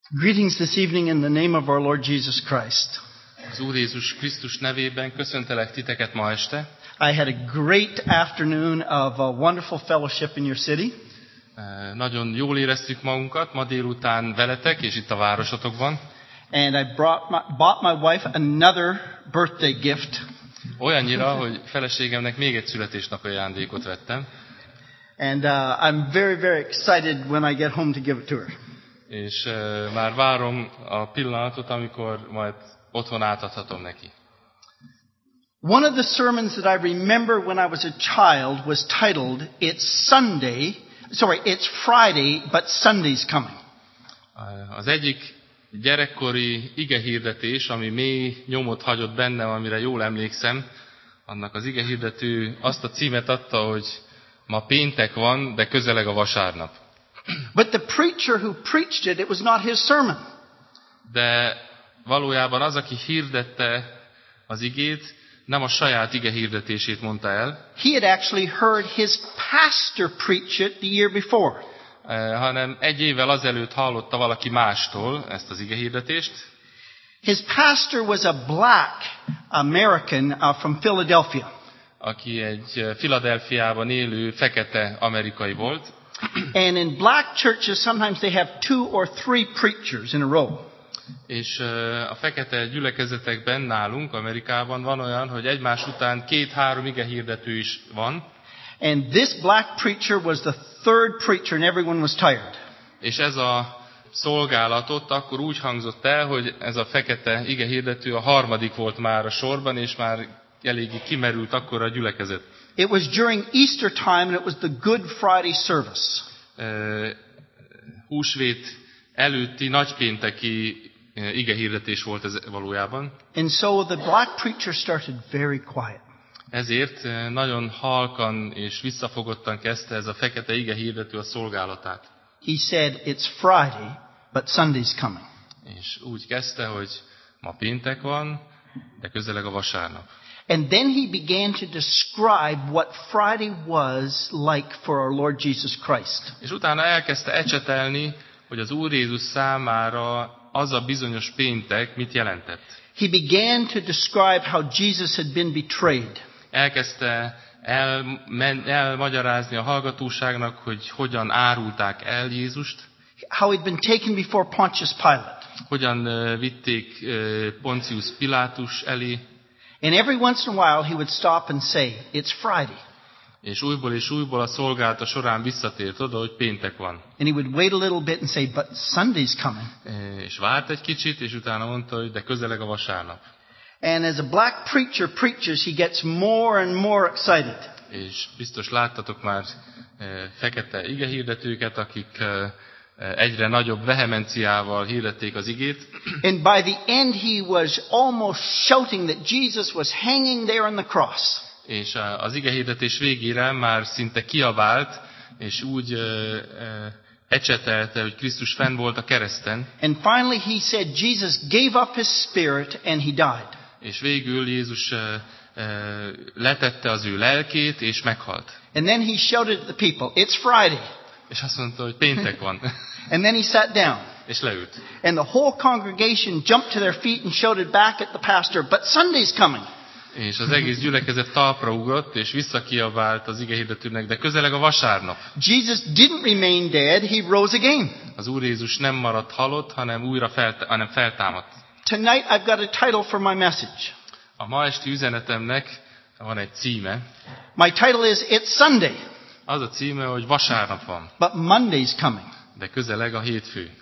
Greetings this evening in the name of our Lord Jesus Christ. Az Úr Jézus Krisztus nevében köszöntelek titeket ma este. I had a great afternoon of a wonderful fellowship in your city. Nagyon jól éreztük magunkat ma délután veletek és itt a városotokban. And I bought my wife another birthday gift. Olyannyira, hogy feleségemnek még egy születésnapi ajándékot vettem. And I'm very, very excited when I get home to give it to her. És már várom a pillanatot, amikor majd otthon átadhatom neki. One of the sermons that I remember when I was a child was titled, It's Friday, but Sunday's coming. Az egyik gyerekkori igehirdetés, ami mély nyomot hagyott bennem, amire jól emlékszem, annak az igehirdető azt a címet adta, hogy ma péntek van, de közeleg a vasárnap. But the preacher who preached it was not his sermon. De valójában az, aki hirdette az igét, nem a saját igehirdetését mondta el, He had actually heard his pastor preach it the year before. hanem egy évvel azelőtt hallotta valaki mástól ezt az igehirdetést. His pastor was a black American from Philadelphia. Aki egy Philadelphiában élő fekete amerikai volt. And in black churches sometimes they have 2 or 3 preachers in a row. És a fekete gyülekezetekben nálunk, Amerikában van olyan, hogy egymás után 2-3 igehirdető is van. And this black preacher was the third preacher and everyone was tired. És ez a szolgálatot akkor úgy hangzott el, hogy ez a fekete igehirdető a harmadik volt már a sorban, és már eléggé kimerült akkor a gyülekezet. It was during Easter time and it was the Good Friday service. Húsvét előtti nagypénteki igehirdetés volt ez valójában. And so the black preacher started very quiet. Ezért nagyon halkan és visszafogottan kezdte ez a fekete igehirdető a szolgálatát. He said, "It's Friday, but Sunday's coming." És úgy kezdte, hogy ma péntek van, de közeleg a vasárnap. And then he began to describe what Friday was like for our Lord Jesus Christ. És utána elkezdte ecsetelni, hogy az Úr Jézus számára az a bizonyos péntek mit jelentett. He began to describe how Jesus had been betrayed. Elkezdte elmagyarázni a hallgatóságnak, hogy hogyan árulták el Jézust. How he'd been taken before Pontius Pilate. Hogyan vitték Pontius Pilátus elé. And every once in a while he would stop and say, "It's Friday." És újból a szolgálata során visszatért oda, hogy péntek van. And he would wait a little bit and say, "But Sunday's coming." És várt egy kicsit, és utána mondta, hogy de közeleg a vasárnap. And as a black preacher preaches, he gets more and more excited. És biztos láttatok már fekete igehirdetőket, akik egyre nagyobb vehemenciával hirdették az igét. And by the end he was almost shouting that Jesus was hanging there on the cross. És az igehirdetés végére már szinte kiabált, és úgy ecsetelte, hogy Krisztus fenn volt a kereszten. And finally he said Jesus gave up his spirit and he died. És végül Jézus letette az ő lelkét, és meghalt. And then he shouted at the people, "It's Friday." És azt mondta, hogy péntek van. And then he sat down. És leült. And the whole congregation jumped to their feet and shouted back at the pastor, "But Sunday's coming." És az egész gyülekezet talpra ugrott, és visszakiabált az igehirdetőnek, de közeleg a vasárnap. Jesus didn't remain dead, he rose again. Az Úr Jézus nem maradt halott, hanem feltámadt. Tonight I've got a title for my message. A ma esti üzenetemnek van egy címe. My title is It's Sunday, Az a címe, hogy vasárnap van, but Monday's coming. de közeleg a hétfő.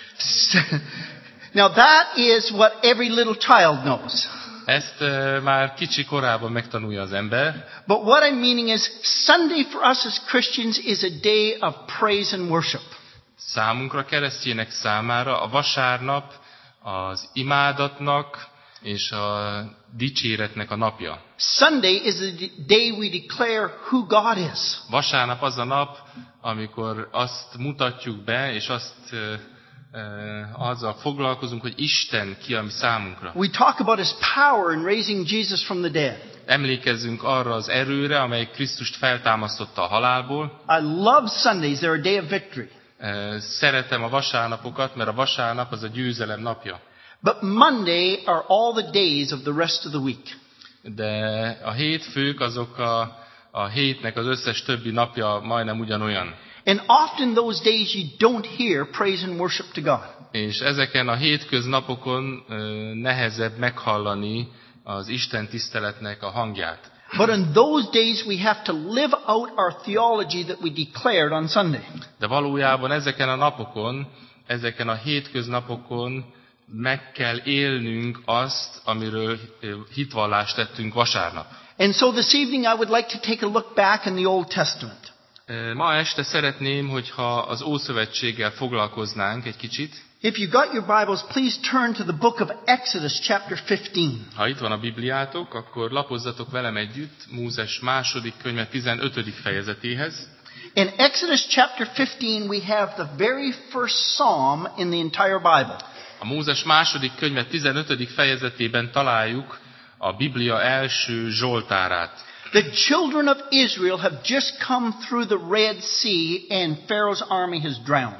Now that is what every little child knows. Ezt már kicsi korában megtanulja az ember. But what I'm meaning is Sunday for us as Christians is a day of praise and worship. Számunkra, keresztjének számára a vasárnap az imádatnak és a dicséretnek a napja. Sunday is the day we declare who God is. Vasárnap az a nap, amikor azt mutatjuk be, és azzal foglalkozunk, hogy Isten ki a mi számunkra. We talk about his power in raising Jesus from the dead. Emlékezzünk arra az erőre, amely Krisztust feltámasztotta a halálból. I love Sundays, they're a day of victory. Szeretem a vasárnapokat, mert a vasárnap az a győzelem napja. But Monday are all the days of the rest of the week. De a hétfők azok a hétnek az összes többi napja majdnem ugyanolyan. And often those days you don't hear praise and worship to God. És ezeken a hétköznapokon nehezebb meghallani az Isten tiszteletnek a hangját. But on those days we have to live out our theology that we declared on Sunday. De valójában ezeken a napokon, ezeken a hétköznapokon meg kell élnünk azt, amiről hitvallást tettünk vasárnap. And so this evening I would like to take a look back in the Old Testament. Ma este szeretném, hogyha az Ószövetséggel foglalkoznánk egy kicsit. If you got your Bibles, please turn to the book of Exodus chapter 15. Ha itt van a Bibliátok, akkor lapozzatok velem együtt Mózes második könyve 15. fejezetéhez. In Exodus chapter 15 we have the very first psalm in the entire Bible. A Mózes második könyve 15. fejezetében találjuk a Biblia első zsoltárát. The children of Israel have just come through the Red Sea and Pharaoh's army has drowned.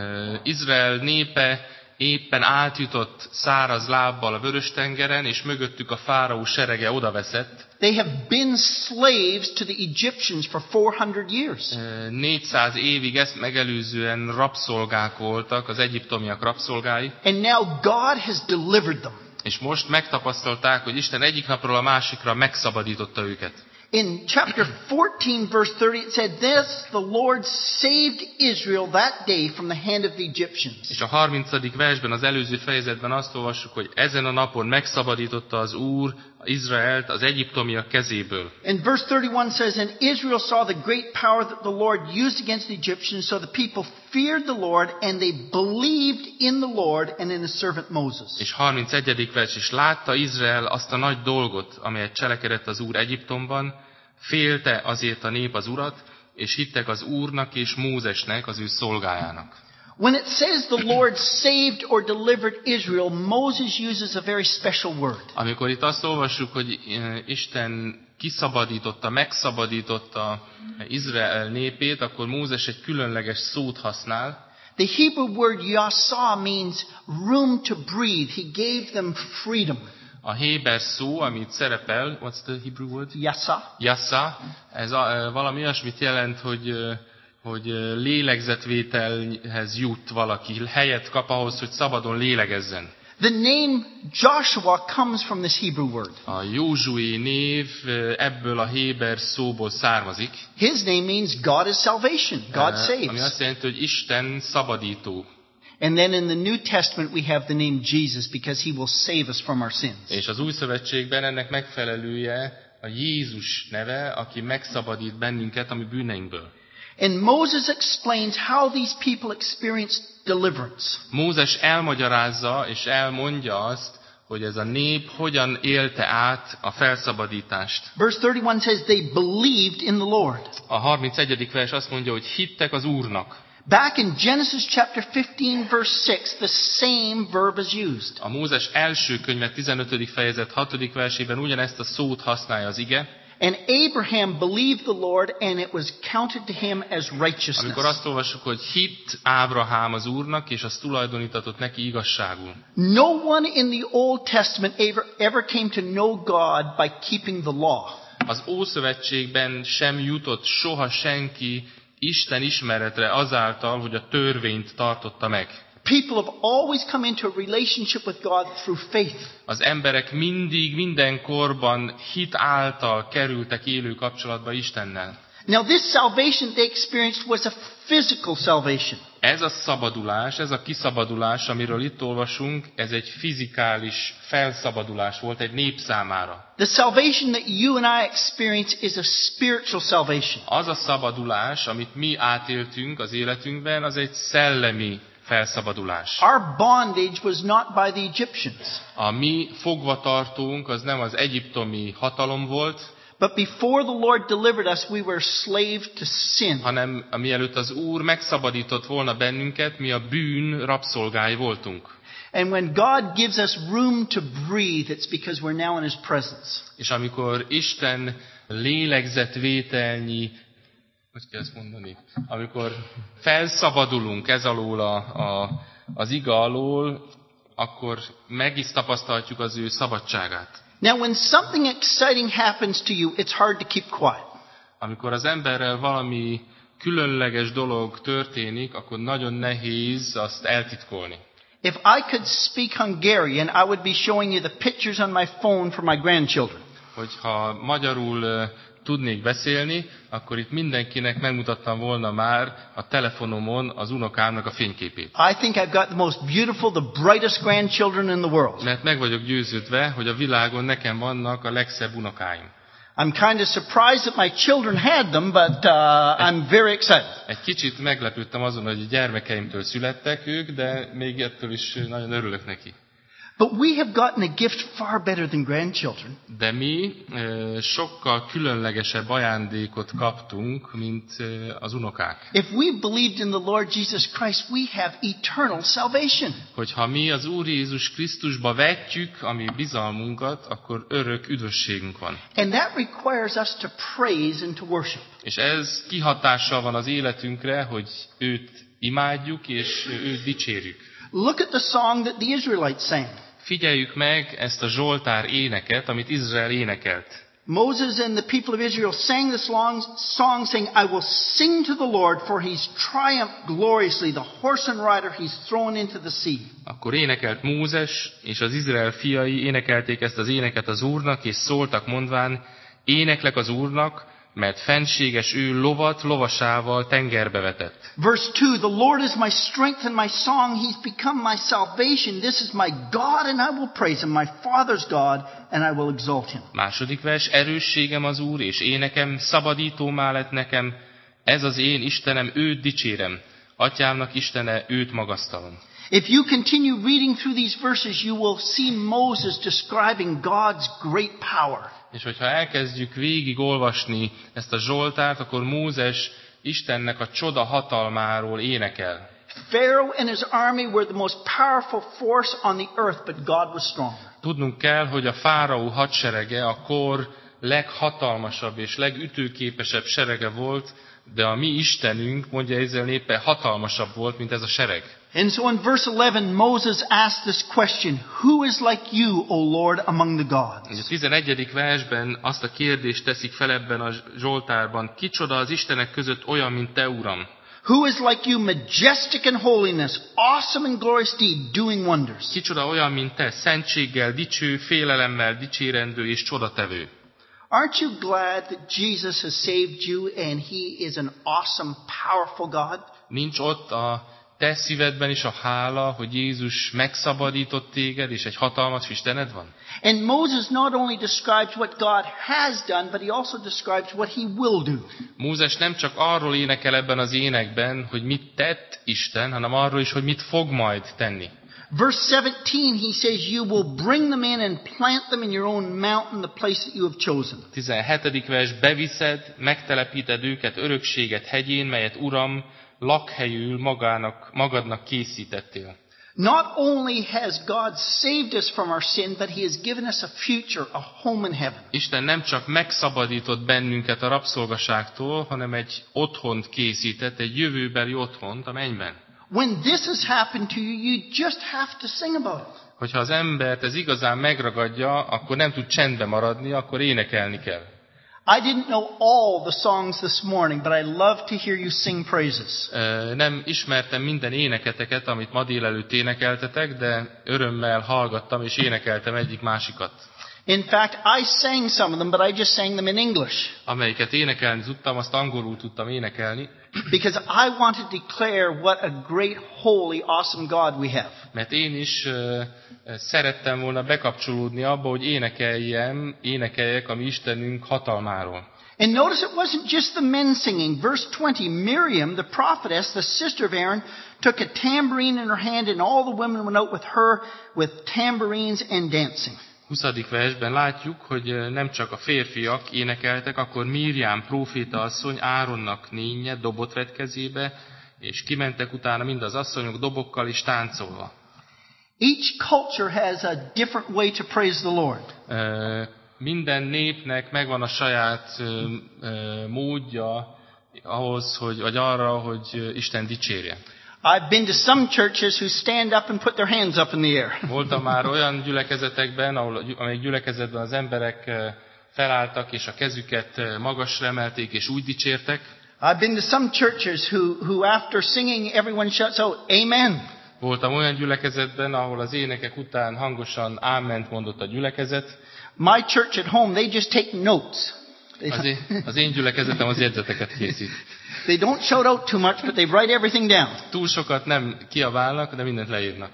Izrael népe éppen átjutott száraz lábbal a Vörös-tengeren, és mögöttük a fáraó serege odaveszett. They have been slaves to the Egyptians for 400 years. 400 évig ezt megelőzően rabszolgák voltak, az egyiptomiak rabszolgái. And now God has delivered them. És most megtapasztalták, hogy Isten egyik napról a másikra megszabadította őket. In chapter 14 verse 30 it said, "Thus the Lord saved Israel that day from the hand of the Egyptians." És a 30. versben, az előző fejezetben azt olvassuk, hogy ezen a napon megszabadította az Úr Izraelt az egyiptomiak kezéből. And verse 31 says, "And Israel saw the great power that the Lord used against the Egyptians, so the people feared the Lord, and they believed in the Lord and in his servant Moses." És 31. vers is látta Izrael azt a nagy dolgot, amelyet cselekedett az Úr Egyiptomban, félte azért a nép az Urat, és hittek az Úrnak és Mózesnek, az ő szolgájának. When it says the Lord saved or delivered Israel, Moses uses a very special word. Amikor itt azt olvassuk, hogy Isten kiszabadította, megszabadította Izrael népét, akkor Mózes egy különleges szót használ. The Hebrew word yasa means room to breathe. He gave them freedom. A héber szó, amit szerepel, what's the Hebrew word? Yasa. Yassa, ez valami olyasmit jelent, hogy lélegzetvételhez jut valaki, helyet kap ahhoz, hogy szabadon lélegezzen. The name Joshua comes from this Hebrew word. A Józsué név ebből a héber szóból származik. His name means God is salvation. God Ami saves. azt jelenti, hogy Isten szabadító. And then in the New Testament we have the name Jesus because he will save us from our sins. És az Új Szövetségben ennek megfelelője a Jézus neve, aki megszabadít bennünket a mi bűneinkből. And Moses explains how these people experienced deliverance. Mózes elmagyarázza és elmondja azt, hogy ez a nép hogyan élte át a felszabadítást. Verse 31 says they believed in the Lord. A 31. vers azt mondja, hogy hittek az Úrnak. Back in Genesis chapter 15 verse 6, the same verb is used. A Mózes első könyve 15. fejezet 6. versében ugyanezt a szót használja az ige. And Abraham believed the Lord, and it was counted to him as righteousness. Amikor azt olvassuk, hogy hitt Ábrahám az Úrnak, és az tulajdonítatott neki igazságul. No one in the Old Testament ever came to know God by keeping the law. Az Ószövetségben sem jutott soha senki Isten ismeretre azáltal, hogy a törvényt tartotta meg. People have always come into a relationship with God through faith. Az emberek mindig, minden korban hit által kerültek élő kapcsolatba Istennel. Now this salvation they experienced was a physical salvation. Ez a szabadulás, ez a kiszabadulás, amiről itt olvasunk, ez egy fizikális felszabadulás volt egy nép számára. The salvation that you and I experience is a spiritual salvation. Az a szabadulás, amit mi átéltünk az életünkben, az egy szellemi felszabadulás. Our bondage was not by the Egyptians. A mi fogvatartónk az nem az egyiptomi hatalom volt, But before the Lord delivered us, we were slave to sin. hanem mielőtt az Úr megszabadított volna bennünket, mi a bűn rabszolgái voltunk. And when God gives us room to breathe, it's because we're now in His presence. És amikor Isten lélegzetvételnyi hogy kell ezt mondani? Amikor felszabadulunk ez alól az iga alól, akkor meg is tapasztalhatjuk az ő szabadságát. Now, when something exciting happens to you, it's hard to keep quiet. Amikor az emberrel valami különleges dolog történik, akkor nagyon nehéz azt eltitkolni. If I could speak Hungarian, I would be showing you the pictures on my phone for my grandchildren. Hogyha magyarul tudnék beszélni, akkor itt mindenkinek megmutattam volna már a telefonomon az unokámnak a fényképét. I think I've got the most beautiful, the brightest grandchildren in the world. Mert meg vagyok győződve, hogy a világon nekem vannak a legszebb unokáim. I'm kind of surprised that my children had them, but I'm very excited. Egy kicsit meglepődtem azon, hogy a gyermekeimtől születtek ők, de még ettől is nagyon örülök neki. But we have gotten a gift far better than grandchildren. De mi sokkal különlegesebb ajándékot kaptunk, mint az unokák. If we believed in the Lord Jesus Christ, we have eternal salvation. Hogyha mi az Úr Jézus Krisztusba vetjük a mi bizalmunkat, akkor örök üdvösségünk van. And that requires us to praise and to worship. És ez kihatással van az életünkre, hogy őt imádjuk és őt dicsérjük. Look at the song that the Israelites sang. Figyeljük meg ezt a Zsoltár éneket, amit Izrael énekelt. Moses and the people of Israel sang this long song saying, I will sing to the Lord, for he's triumphed gloriously. The horse and rider he's thrown into the sea. Akkor énekelt Mózes, és az Izrael fiai énekelték ezt az éneket az Úrnak, és szóltak mondván, éneklek az Úrnak, mert fenséges ő lovat lovasával tengerbe vetett. Verse 2, the Lord is my strength and my song. He's become my salvation. This is my God, and I will praise him, my father's God, and I will exalt him. Második vers, erősségem az Úr, és énekem, szabadítómá lett nekem. Ez az én Istenem, őt dicsérem. Atyámnak Istene, őt magasztalom. If you continue reading through these verses, you will see Moses describing God's great power. És hogyha elkezdjük végig olvasni ezt a Zsoltárt, akkor Mózes Istennek a csoda hatalmáról énekel. Pharaoh and his army were the most powerful force on the earth, but God was stronger. Tudnunk kell, hogy a fáraó hadserege a kor leghatalmasabb és legütőképesebb serege volt, de a mi Istenünk, mondja Izrael népe, hatalmasabb volt, mint ez a sereg. And so in verse 11, Moses asked this question, who is like you, O Lord, among the gods? A 11. versben azt a kérdést teszik fel ebben a Zsoltárban, kicsoda az Istenek között olyan, mint te, Uram? Who is like you, majestic in holiness, awesome in glorious deed, doing wonders? Kicsoda olyan, mint te, szentséggel, dicső, félelemmel, dicsérendő és csodatevő. Aren't you glad that Jesus has saved you and he is an awesome, powerful God? Nincs ott a te szívedben is a hála, hogy Jézus megszabadított téged, és egy hatalmas Istened van? And Moses not only describes what God has done, but he also describes what he will do. Mózes nem csak arról énekel ebben az énekben, hogy mit tett Isten, hanem arról is, hogy mit fog majd tenni. Verse 17, he says, you will bring them in and plant them in your own mountain, the place that you have chosen. 17. vers, beviszed, megtelepíted őket örökséget hegyén, melyet Uram, lakhelyül magadnak készítettél. Not only has God saved us from our sin, but he has given us a future, a home in heaven. Isten nem csak megszabadított bennünket a rabszolgaságtól, hanem egy otthont készített, egy jövőbeli otthont a mennyben. When this has happened to you, you just have to sing about it. Hogyha az embert ez igazán megragadja, akkor nem tud csendbe maradni, akkor énekelni kell. I didn't know all the songs this morning, but I love to hear you sing praises. Nem ismertem minden éneketeket, amit ma délelőtt énekeltetek, de örömmel hallgattam és énekeltem egyik-másikat. In fact, I sang some of them, but I just sang them in English. Amelyiket énekelni tudtam, azt angolul tudtam énekelni. Because I want to declare what a great, holy, awesome God we have. Mert én is szerettem volna bekapcsolódni abba, hogy énekeljek a mi Istenünk hatalmáról. And notice it wasn't just the men singing. Verse 20, Miriam, the prophetess, the sister of Aaron, took a tambourine in her hand, and all the women went out with her with tambourines and dancing. 20. versben látjuk, hogy nem csak a férfiak énekeltek, akkor Miriam próféta asszony Áronnak nénye dobot vett kezébe, és kimentek utána mind az asszonyok dobokkal és táncolva. Each culture has a different way to praise the Lord. Minden népnek megvan a saját módja ahhoz, vagy arra, hogy Isten dicsérje. I've been to some churches who stand up and put their hands up in the air. Voltam már olyan gyülekezetekben, amelyik gyülekezetben az emberek felálltak, és a kezüket magasra emelték, és úgy dicsértek. I've been to some churches who after singing everyone shouts out, Amen. Voltam olyan gyülekezetben, ahol az énekek után hangosan áment mondott a gyülekezet. My church at home, they just take notes. Az én gyülekezetem az jegyzeteket készít. They don't shout out too much, but they write everything down. Túl sokat nem kiabálnak, de mindent leírnak.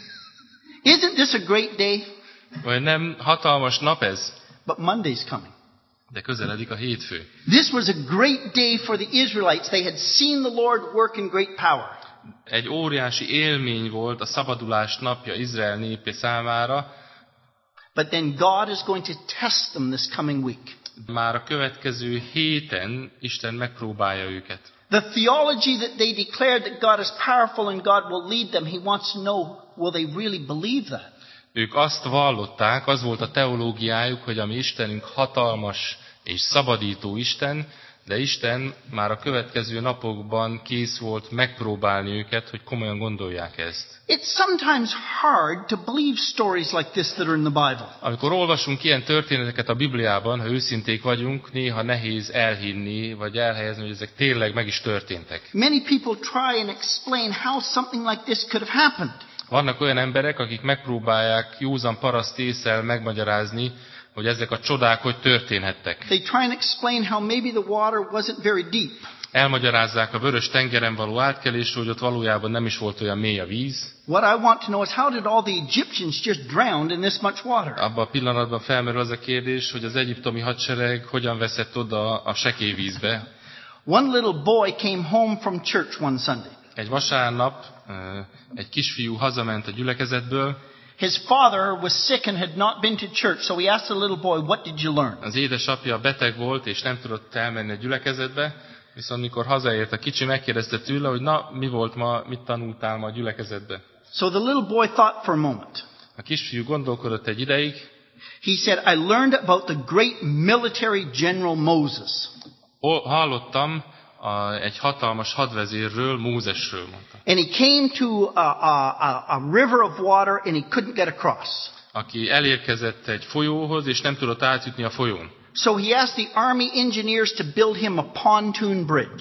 Isn't this a great day? Vagy nem hatalmas nap ez? But Monday's coming. De közeledik a hétfő. This was a great day for the Israelites. They had seen the Lord work in great power. Egy óriási élmény volt a szabadulás napja Izrael népe számára. But then God is going to test them this coming week. Már a következő héten Isten megpróbálja őket. The theology that they declared that God is powerful and God will lead them, he wants to know, will they really believe that? Ők azt vallották, az volt a teológiájuk, hogy a mi Istenünk hatalmas és szabadító Isten, de Isten már a következő napokban kész volt megpróbálni őket, hogy komolyan gondolják ezt. It's sometimes hard to believe stories like this that are in the Bible. Amikor olvasunk ilyen történeteket a Bibliában, ha őszinték vagyunk, néha nehéz elhinni, vagy elhelyezni, hogy ezek tényleg meg is történtek. Many people try and explain how something like this could have happened. Vannak olyan emberek, akik megpróbálják józan paraszt ésszel megmagyarázni, hogy ezek a csodák hogy történhettek. They try and explain how maybe the water wasn't very deep. Elmagyarázzák a vörös tengeren való átkelésről, hogy ott valójában nem is volt olyan mély a víz. What I want to know is how did all the Egyptians just drown in this much water? Abban a pillanatban felmerül az a kérdés, hogy az egyiptomi hadsereg hogyan veszett oda a sekély vízbe. One little boy came home from church one Sunday. Egy vasárnap egy kisfiú hazament a gyülekezetből. His father was sick and had not been to church, so he asked the little boy, "What did you learn?" Az édesapja beteg volt, és nem tudott elmenni a gyülekezetbe, viszont mikor hazaért a kicsi, megkérdezte tőle, hogy na, mi volt ma, mit tanultál ma a gyülekezetbe. So the little boy thought for a moment. A kisfiú gondolkodott egy ideig. He said, "I learned about the great military general Moses." Hallottam egy hatalmas hadvezérről, Mózesről, mondta. And he came to a river of water and he couldn't get across. Aki elérkezett egy folyóhoz, és nem tudott átjutni a folyón. So he asked the army engineers to build him a pontoon bridge.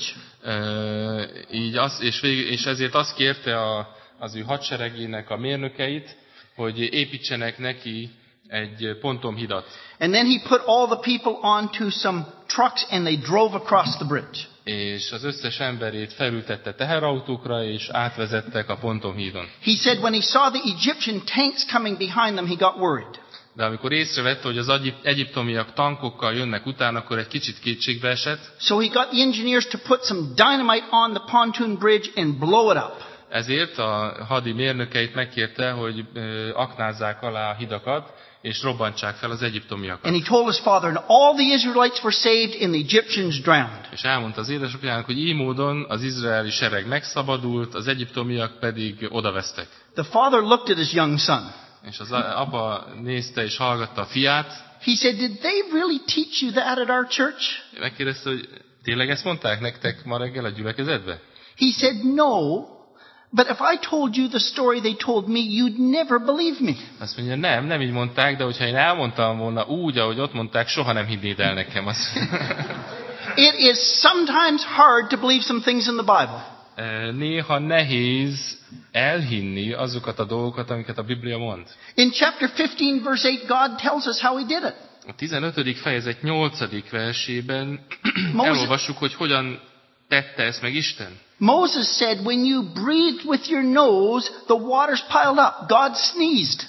És ezért azt kérte az ő hadseregének a mérnökeit, hogy építsenek neki egy pontonhidat. And then he put all the people onto some trucks and they drove across the bridge. És az összes emberét felültette teherautókra, és átvezettek a pontonhídon. He said when he saw the Egyptian tanks coming behind them, he got worried. De amikor észrevette, hogy az egyiptomiak tankokkal jönnek utána, akkor egy kicsit kétségbe esett. So he got the engineers to put some dynamite on the pontoon bridge and blow it up. Ezért a hadi mérnökeit megkérte, hogy aknázzák alá a hidakat, és robbantsák fel az egyiptomiakat. And he told his father, and all the Israelites were saved and the Egyptians drowned. És elmondta az édesapjának, hogy így módon az izraeli sereg megszabadult, az egyiptomiak pedig odavesztek. The father looked at his young son. És az apa nézte és hallgatta a fiát. He said, "Did they really teach you that at our church?" Megkérdezte, hogy tényleg ezt mondták nektek ma reggel a gyülekezetbe? He said, "No, but if I told you the story they told me, you'd never believe me." Azt mondja, nem így mondták, de hogyha én elmondtam volna úgy, ahogy ott mondták, soha nem hinnéd el nekem azt. It is sometimes hard to believe some things in the Bible. Néha nehéz elhinni azokat a dolgokat, amiket a Biblia mond. In chapter 15 verse 8 God tells us how he did it. A 15. fejezet 8. versében elolvassuk, hogy hogyan tette ezt meg Isten. Moses said, when you breathed with your nose, the waters piled up. God sneezed.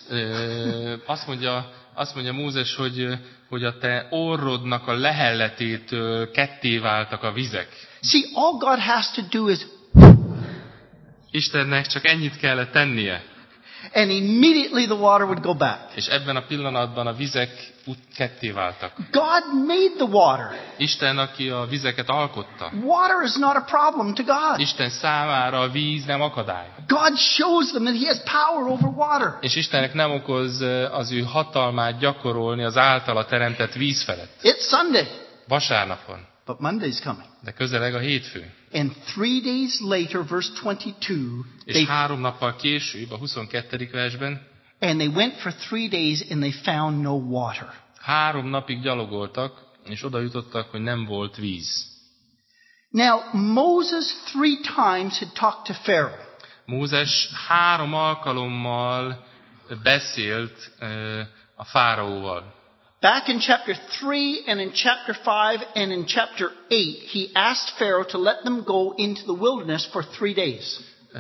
Azt mondja Mózes, hogy a te orrodnak a lehelletétől ketté váltak a vizek. See, all God has to do is... Istennek csak ennyit kellett tennie. And immediately the water would go back. És ebben a pillanatban a vizek ketté váltak. God made the water. Isten, aki a vizeket alkotta. Water is not a problem to God. Isten számára a víz nem akadály. God shows them that he has power over water. És Istennek nem okoz az ő hatalmát gyakorolni az általa teremtett víz felett. It's Sunday. Vasárnapon. But Monday's coming. De közeleg a hétfő. And 3 days later, verse 22, És 3 nappal később, a 22. versben, and they went for 3 days and they found no water. 3 napig gyalogoltak, és oda jutottak, hogy nem volt víz. Now, Moses 3 times had talked to Pharaoh. Mózes 3 alkalommal beszélt a fáraóval. Back in chapter 3 and in chapter 5 and in chapter 8, he asked Pharaoh to let them go into the wilderness for 3 days.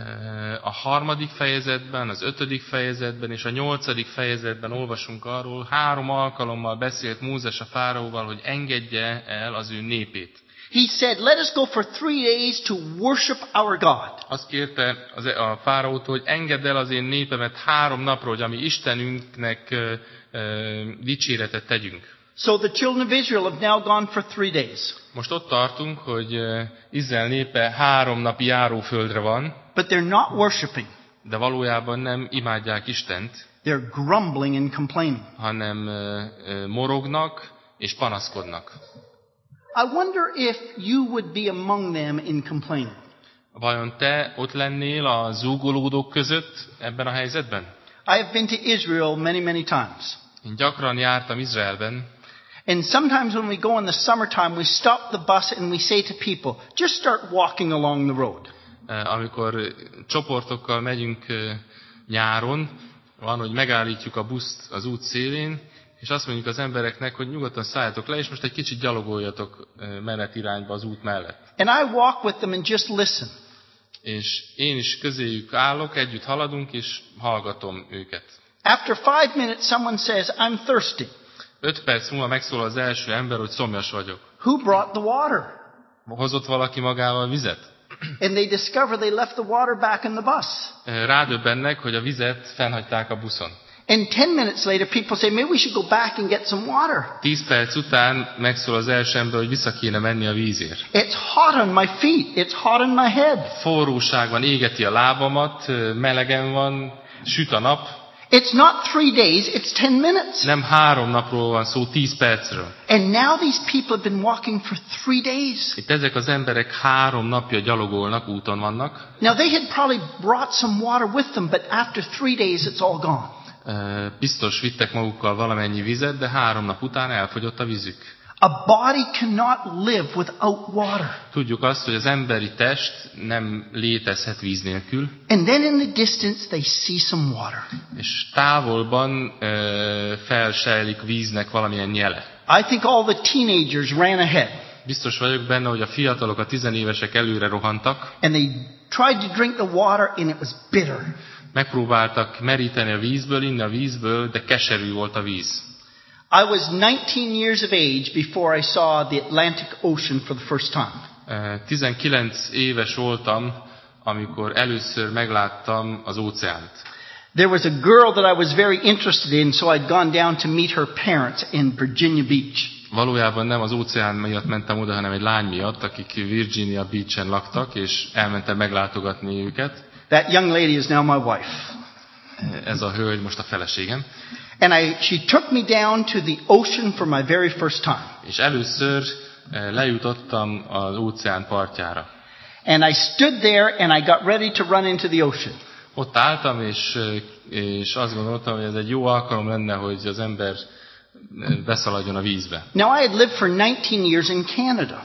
A 3. fejezetben, az 5. fejezetben és a 8. fejezetben olvasunk arról, 3 alkalommal beszélt Mózes a fáraóval, hogy engedje el az ő népét. He said, let us go for 3 days to worship our God. Azt kérte a fáraótól, hogy engedd el az én népemet 3 napra, hogy a mi Istenünknek dicséretet tegyünk. So the children of Israel have now gone for 3 days. Most ott tartunk, hogy Izrael népe 3 napi járóföldre van, But they're not worshiping. de valójában nem imádják Istent, They're grumbling and complaining. hanem morognak és panaszkodnak. I wonder if you would be among them in complaining. Vajon te ott lennél a zúgolódók között ebben a helyzetben? I have been to Israel many times. Én gyakran jártam Izraelben, And sometimes when we go in the summertime, we stop the bus and we say to people, just start walking along the road. amikor csoportokkal megyünk nyáron, van, hogy megállítjuk a buszt az út szélén, és azt mondjuk az embereknek, hogy nyugodtan szálljatok le, és most egy kicsit gyalogoljatok menetirányba az út mellett. And I walk with them and just listen. És én is közéjük állok, együtt haladunk, és hallgatom őket. After 5 minutes, someone says, I'm thirsty. 5 perc múlva megszól az első ember, hogy szomjas vagyok. Who brought the water? Hozott valaki magával vizet? And they discover they left the water back in the bus. Rádöbbennek, hogy a vizet fennhagyták a buszon. And 10 minutes later, people say, maybe we should go back and get some water. 10 perc után megszól az első ember, hogy vissza kéne menni a vízért. It's hot on my feet. It's hot on my head. Forróság van, égeti a lábamat, melegen van, süt a nap. It's not 3 days, it's 10 minutes. Nem 3 napról van szó, 10 percről. And now these people have been walking for 3 days. Itt ezek az emberek 3 napja gyalogolnak, úton vannak. Now they had probably brought some water with them, but after 3 days it's all gone. Biztos vittek magukkal valamennyi vizet, de 3 nap után elfogyott a vízük. A body cannot live without water. Tudjuk azt, hogy az emberi test nem létezhet víz nélkül. And then in the distance they see some water. És távolban felsejlik víznek valamilyen jele. I think all the teenagers ran ahead. Biztos vagyok benne, hogy a fiatalok, a tizenévesek előre rohantak. And they tried to drink the water and it was bitter. Megpróbáltak meríteni a vízből, inni a vízből, de keserű volt a víz. I was 19 years of age before I saw the Atlantic Ocean for the first time. 19 éves voltam, amikor először megláttam az óceánt. There was a girl that I was very interested in, so I'd gone down to meet her parents in Virginia Beach. Valójában nem az óceán miatt mentem oda, hanem egy lány miatt, akik Virginia Beach-en laktak, és elmentem meglátogatni őket. That young lady is now my wife. Ez a hölgy most a feleségem. And she took me down to the ocean for my very first time. És először lejutottam az óceán partjára. And I stood there and I got ready to run into the ocean. Ott álltam, és azt gondoltam, hogy ez egy jó alkalom lenne, hogy az ember beszaladjon a vízbe. Now I had lived for 19 years in Canada.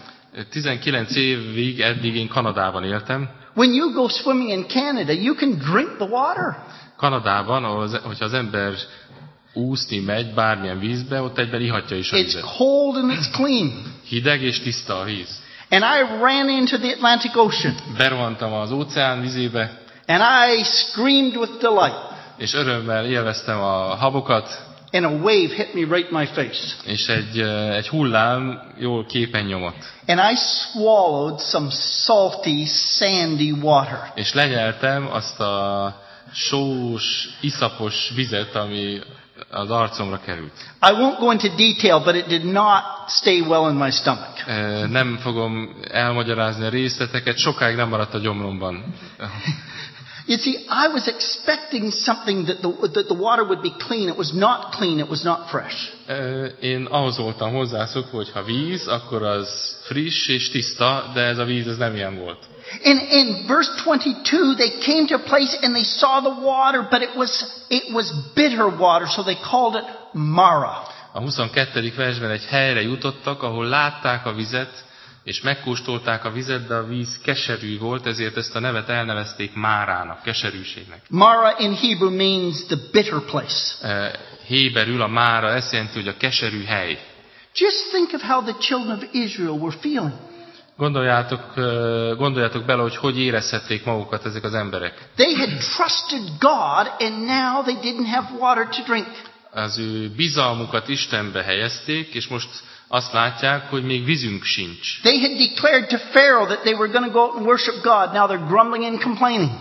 19 évig eddig én Kanadában éltem. When you go swimming in Canada, you can drink the water. Kanadában, hogyha az ember úszni megy bármilyen vízbe, ott egyben ihatja is a vizet. It's cold and it's clean. Hideg és tiszta a víz. And I ran into the Atlantic Ocean. Berohantam az óceán vizébe. And I screamed with delight. És örömmel élveztem a habokat. And a wave hit me right in my face. És egy hullám jól képen nyomott. And I swallowed some salty, sandy water. És lenyeltem azt a sós, iszapos vizet, ami az arcomra került. I won't go into detail, but it did not stay well in my stomach. Nem fogom elmagyarázni a részleteket, sokáig nem maradt a gyomromban. You see, I was expecting something that the water would be clean. It was not clean. It was not fresh. Én ahhoz voltam hozzászokva, hogy ha víz, akkor az friss és tiszta, de ez a víz ez nem ilyen volt. In verse 22, they came to a place and they saw the water, but it was bitter water, so they called it Mara. A 22. versben egy helyre jutottak, ahol látták a vizet, és megkóstolták a vizet, de a víz keserű volt, ezért ezt a nevet elnevezték Márának, keserűségnek. Mara in Hebrew means the bitter place. Héberül a Mára ezt jelenti, hogy a keserű hely. Just think of how the children of Israel were feeling. Gondoljátok bele, hogy érezhették magukat ezek az emberek. They had trusted God and now they didn't have water to drink. Az ő bizalmukat Istenbe helyezték, és most azt látják, hogy még vízünk sincs. They had declared to Pharaoh that they were going to go out and worship God. Now they're grumbling and complaining.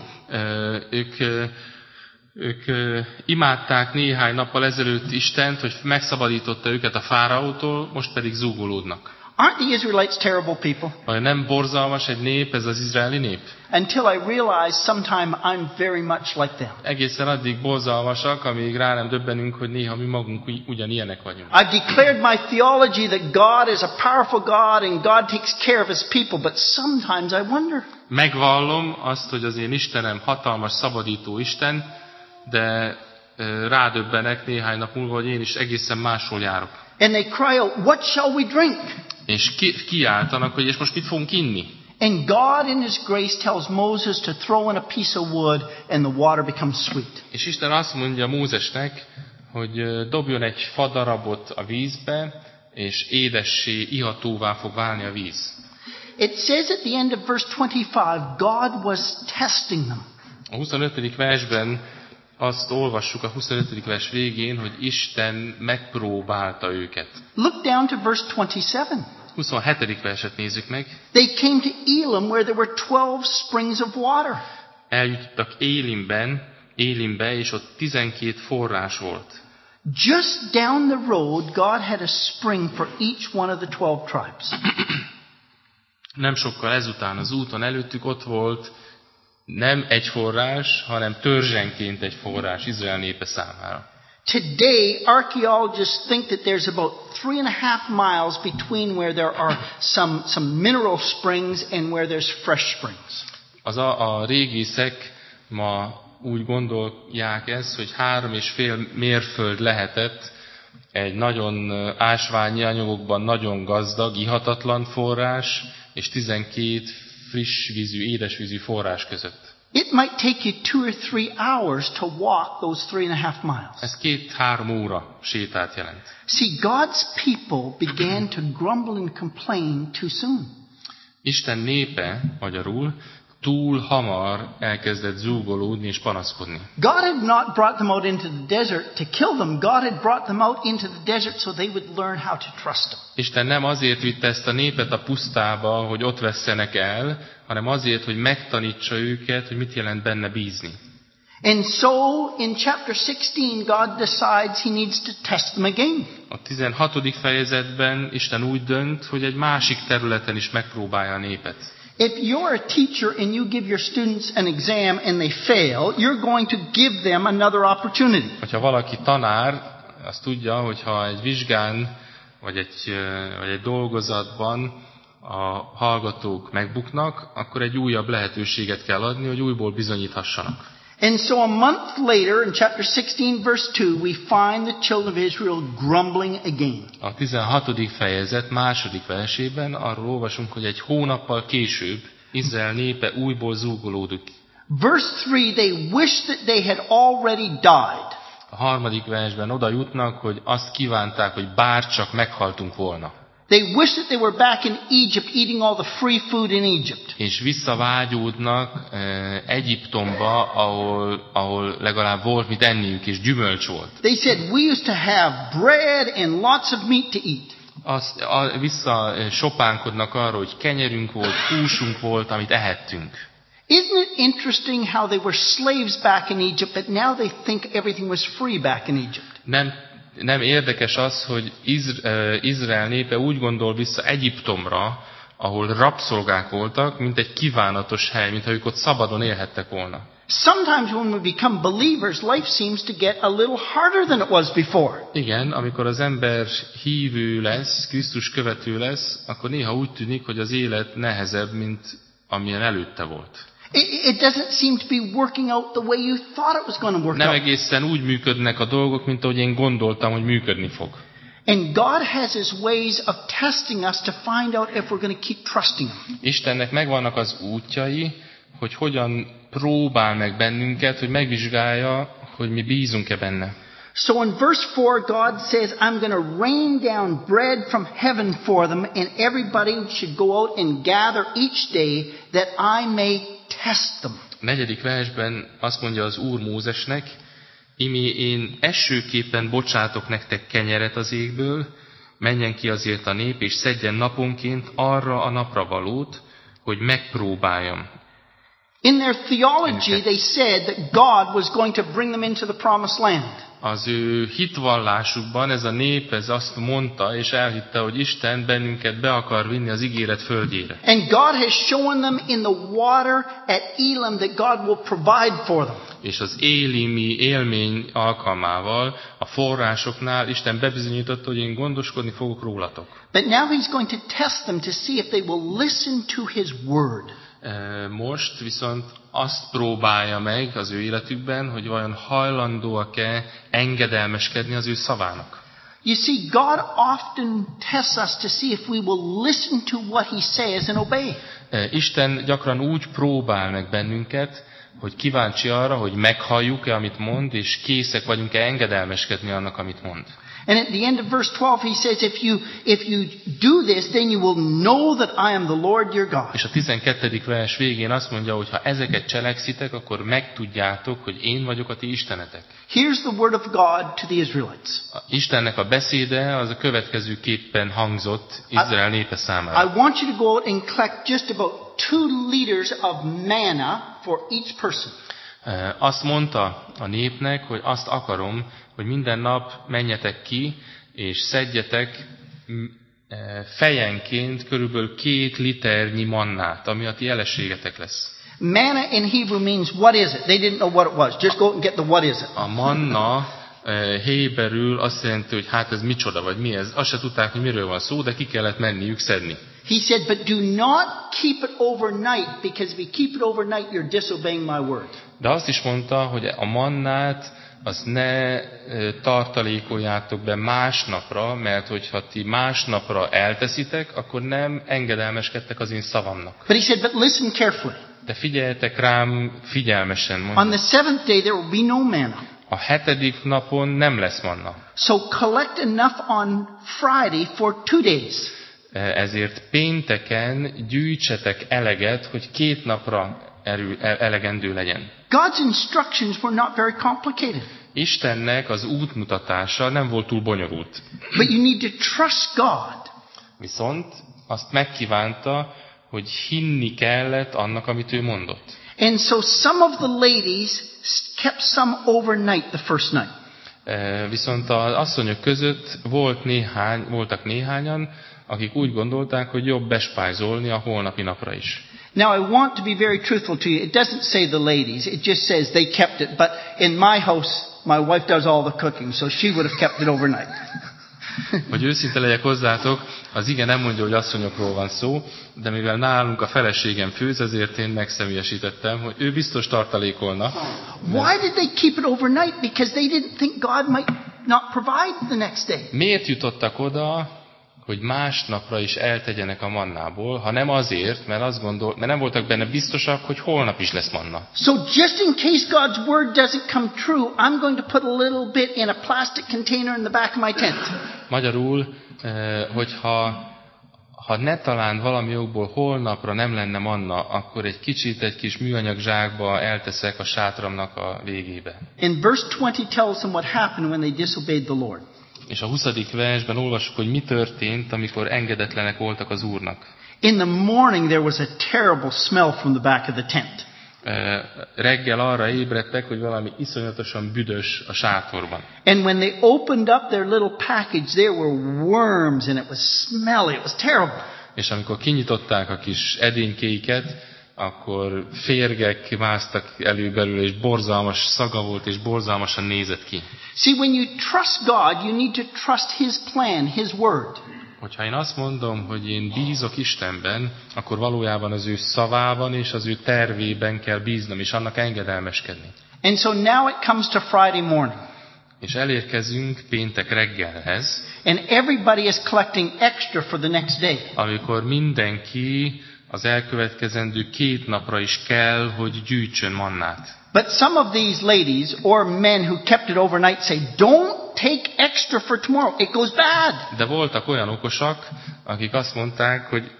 Ők imádták néhány nappal ezelőtt Istent, hogy megszabadította őket a fáraótól, most pedig zúgolódnak. Aren't the Israelites terrible people? Vagy nem borzalmas egy nép, ez az izraeli nép? Until I realized sometime I'm very much like them. Egészen addig borzalmasak, amíg rá nem döbbenünk, hogy néha mi magunk ugyanilyenek vagyunk. I've declared my theology that God is a powerful God and God takes care of His people, but sometimes I wonder. Megvallom azt, hogy az én Istenem hatalmas, szabadító Isten, de rádöbbenek néhány nap múlva, hogy én is egészen máshol járok. And they cry out, what shall we drink? És kiáltanak, hogy és most mit fogunk inni? And God in His grace tells Moses to throw in a piece of wood and the water becomes sweet. És Isten azt mondja Mózesnek, hogy dobjon egy fadarabot a vízbe, és édessé, ihatóvá fog válni a víz. It says at the end of verse 25, God was testing them. A 25. versben azt olvassuk a 25. vers végén, hogy Isten megpróbálta őket. Look down to verse 27. 27. verset nézzük meg. They came to Elim where there were 12 springs of water. Eljutottak Élimbe, és ott 12 forrás volt. Just down the road, God had a spring for each one of the 12 tribes. Nem sokkal ezután az úton előttük ott volt nem egy forrás, hanem törzsenként egy forrás Izrael népe számára. Today, archaeologists think that there's about 3.5 miles between where there are some mineral springs and where there's fresh springs. A régészek ma úgy gondolják ezt, hogy 3,5 mérföld lehetett egy nagyon ásványi anyagokban nagyon gazdag, ihatatlan forrás, és 12 friss vízű, édesvízű forrás között. It might take you 2 or 3 hours to walk those 3.5 miles. Ez 2-3 óra sétát jelent. See, God's people began to grumble and complain too soon. Isten népe, magyarul, túl hamar elkezdett zúgolódni és panaszkodni. God had not brought them out into the desert to kill them. God had brought them out into the desert so they would learn how to trust Him. Isten nem azért vitte ezt a népet a pusztába, hogy ott vesszenek el, hanem azért, hogy megtanítsa őket, hogy mit jelent benne bízni. And so in chapter 16 God decides He needs to test them again. A 16. fejezetben Isten úgy dönt, hogy egy másik területen is megpróbálja a népet. If you're a teacher and you give your students an exam and they fail, you're going to give them another opportunity. Ha valaki tanár, azt tudja, hogy ha egy vizsgán vagy egy dolgozatban a hallgatók megbuknak, akkor egy újabb lehetőséget kell adni, hogy újból bizonyíthassanak. And so a month later, in chapter 16, verse 2, we find the children of Israel grumbling again. A 16. fejezet második versében arról olvasunk, hogy egy hónappal később Izrael népe újból zúgolódik. Verse 3, they wish that they had already died. A 3. versben oda jutnak, hogy azt kívánták, hogy bárcsak meghaltunk volna. They wish that they were back in Egypt eating all the free food in Egypt. És visszavágyódnak Egyiptomba, ahol legalább volt mit enniük, és gyümölcs volt. They said, we used to have bread and lots of meat to eat. Visszasopánkodnak arra, hogy kenyerünk volt, húsunk volt, amit ehettünk. Isn't it interesting how they were slaves back in Egypt, but now they think everything was free back in Egypt? Nem érdekes az, hogy Izrael népe úgy gondol vissza Egyiptomra, ahol rabszolgák voltak, mint egy kívánatos hely, mintha ők ott szabadon élhettek volna. Sometimes when we become believers, life seems to get a little harder than it was before. Igen, amikor az ember hívő lesz, Krisztus követő lesz, akkor néha úgy tűnik, hogy az élet nehezebb, mint amilyen előtte volt. It doesn't seem to be working out the way you thought it was going to work Nem out. egészen úgy működnek a dolgok, mint ahogy én gondoltam, hogy működni fog. And God has His ways of testing us to find out if we're going to keep trusting Him. Istennek megvannak az útjai, hogy hogyan próbál meg bennünket, hogy megvizsgálja, hogy mi bízunk-e benne. So in verse 4, God says, I'm going to rain down bread from heaven for them, and everybody should go out and gather each day, that I may test them. A 4. versben azt mondja az Úr Mózesnek, imi én esőképpen bocsátok nektek kenyeret az égből, menjen ki azért a nép, és szedjen naponként arra a napra valót, hogy megpróbáljam. In their theology, they said that God was going to bring them into the promised land. Az ő hitvallásukban ez a nép ez azt mondta, és elhitte, hogy Isten bennünket be akar vinni az ígéret földjére. And God has shown them in the water at Elim that God will provide for them. És az élimi élmény alkalmával, a forrásoknál Isten bebizonyította, hogy én gondoskodni fogok rólatok. But now He's going to test them to see if they will listen to His word. Most viszont azt próbálja meg az ő életükben, hogy vajon hajlandóak-e engedelmeskedni az ő szavának. You see, God often tests us to see if we will listen to what He says and obey. Isten gyakran úgy próbál meg bennünket, hogy kíváncsi arra, hogy meghalljuk-e, amit mond, és készek vagyunk-e engedelmeskedni annak, amit mond. And at the end of verse 12 He says, if you do this, then you will know that I am the Lord your God. És a 12. vers végén azt mondja, hogy ha ezeket cselekszitek, akkor megtudjátok, hogy én vagyok a ti istenetek. Here's the word of God to the Israelites. Istennek a beszéde az a következőképpen hangzott Izrael népe számára. I want you to go out and collect just about 2 liters of manna for each person. Azt mondta a népnek, hogy azt akarom, hogy minden nap menjetek ki, és szedjetek fejenként körülbelül 2 liternyi mannát, ami a ti eleségetek lesz. Manna in Hebrew means what is it? They didn't know what it was. Just go out and get the what is it. A manna héberül azt jelenti, hogy hát ez micsoda, vagy mi ez. Azt se tudták, hogy miről van szó, de ki kellett menniük szedni. He said, but do not keep it overnight, because if you keep it overnight, you're disobeying my word. De azt is mondta, hogy a mannát azt ne tartalékoljátok be másnapra, mert hogyha ti másnapra elteszitek, akkor nem engedelmeskedtek az én szavamnak. But he said, but listen carefully. De figyeljetek rám figyelmesen, mondja. On the 7th day there will be no manna. A 7. napon nem lesz manna. So collect enough on Friday for 2 days. Ezért pénteken gyűjtsetek eleget, hogy 2 napra elegendő legyen. God's instructions were not very complicated. Istennek az útmutatása nem volt túl bonyolult. But you need to trust God. Viszont azt megkívánta, hogy hinni kellett annak, amit ő mondott. And so some of the ladies kept some overnight the first night. Viszont az asszonyok között voltak néhányan, akik úgy gondolták, hogy jobb bespájzolni a holnapi napra is. Now I want to be very truthful to you. It doesn't say the ladies. It just says they kept it. But in my house, my wife does all the cooking, so she would have kept it overnight. Hogy őszinte legyek hozzátok, az ige nem mondja, hogy asszonyokról van szó, de mivel nálunk a feleségem főz, ezért én megszemélyesítettem, hogy ő biztos tartalékolna. Why did they keep it overnight? Because they didn't think God might not provide the next day. Miért jutottak oda, hogy másnapra is eltegyenek a mannából, ha nem azért, mert nem voltak benne biztosak, hogy holnap is lesz manna. So just in case God's word doesn't come true, I'm going to put a little bit in a plastic container in the back of my tent. Magyarul, hogyha ne talán valami okból holnapra nem lenne manna, akkor egy kis műanyag zsákba elteszek a sátramnak a végébe. In verse 20 tells them what happened when they disobeyed the Lord. És a 20. versben olvasjuk, hogy mi történt, amikor engedetlenek voltak az Úrnak. In the morning there was a terrible smell from the back of the tent. Reggel arra ébredtek, hogy valami iszonyatosan büdös a sátorban. And when they opened up their little package, there were worms and it was smelly. It was terrible. És amikor kinyitották a kis edénykéiket, akkor férgek másztak elő belőle, és borzalmas szaga volt, és borzalmasan nézett ki. See, when you trust God, you need to trust His plan, His word. Hogyha én azt mondom, hogy én bízok Istenben, akkor valójában az ő szavában és az ő tervében kell bíznom, és annak engedelmeskedni. And so now it comes to Friday morning. És elérkezünk péntek reggelhez, And everybody is collecting extra for the next day. amikor mindenki az elkövetkezendő 2 napra is kell, hogy gyűjtsön mannát. But some of these ladies or men who kept it overnight say, don't take extra for tomorrow. It goes bad. De voltak olyan okosak, akik azt mondták, hogy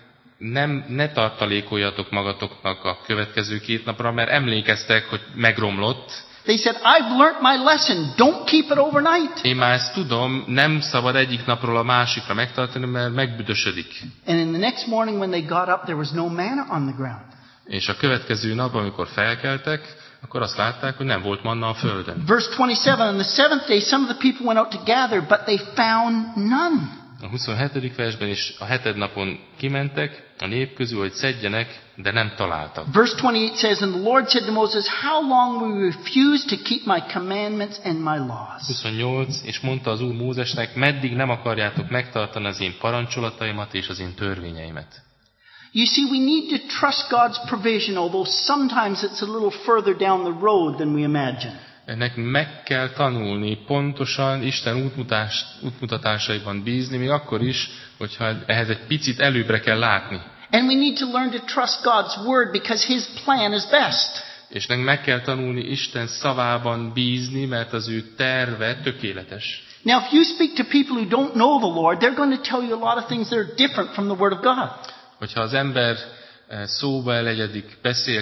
ne tartalékoljatok magatoknak a következő 2 napra, mert emlékeztek, hogy megromlott. They said, I've learnt my lesson. Don't keep it overnight. Én már ezt tudom, nem szabad egyik napról a másikra megtartani, mert megbüdösödik. And in the next morning when they got up, there was no manna on the ground. És a következő nap, amikor felkeltek, akkor azt látták, hogy nem volt manna a földön. Verse 27, on the seventh day, some of the people went out to gather, but they found none. A 27. versben is a 7. napon kimentek a nép közül, hogy szedjenek, de nem találtak. Verse 28 says, and the Lord said to Moses, how long will you refuse to keep my commandments and my laws? 28, és mondta az Úr Mózesnek, meddig nem akarjátok megtartani az én parancsolataimat és az én törvényeimet. You see, we need to trust God's provision, although sometimes it's a little further down the road than we imagine. Nekünk meg kell tanulni pontosan Isten útmutatásaiban bízni, még akkor is, hogyha ehhez egy picit előbbre kell látni. And we need to learn to trust God's word because His plan is best. És nekünk meg kell tanulni Isten szavában bízni, mert az ő terve tökéletes. Now, if you speak to people who don't know the Lord, they're going to tell you a lot of things that are different from the Word of God. Hogyha az ember szóba elegyedik,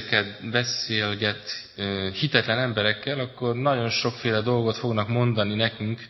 beszélget hitetlen emberekkel, akkor nagyon sokféle dolgot fognak mondani nekünk,